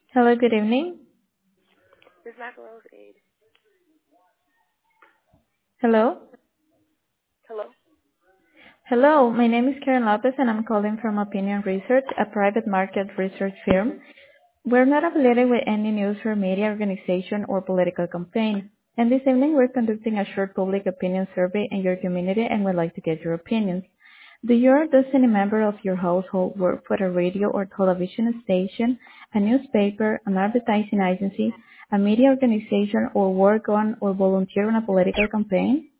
Hello, good evening. This is Macarone's aid. Hello. Hello? Hello, my name is Karen Lopez and I'm calling from Opinion Research, a private market research firm. We're not affiliated with any news or media organization or political campaign. And this evening we're conducting a short public opinion survey in your community and would like to get your opinions. Do you or does any member of your household work for a radio or television station, a newspaper, an advertising agency, a media organization, or work on or volunteer on a political campaign?